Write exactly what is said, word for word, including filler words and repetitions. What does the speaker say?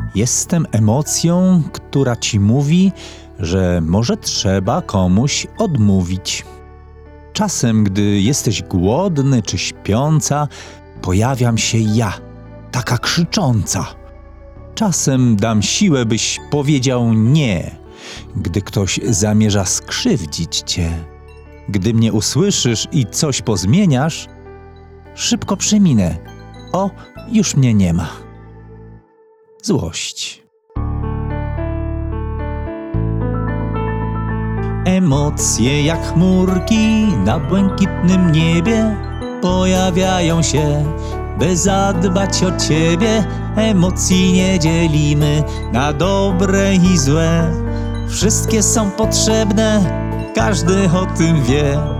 Jestem emocją, która ci mówi, że może trzeba komuś odmówić. Czasem, gdy jesteś głodny czy śpiąca, pojawiam się ja, taka krzycząca. Czasem dam siłę, byś powiedział nie, gdy ktoś zamierza skrzywdzić cię. Gdy mnie usłyszysz i coś pozmieniasz, szybko przeminę. O, już mnie nie ma. Złość. Emocje jak chmurki na błękitnym niebie pojawiają się, by zadbać o ciebie. Emocji nie dzielimy na dobre i złe. Wszystkie są potrzebne, każdy o tym wie.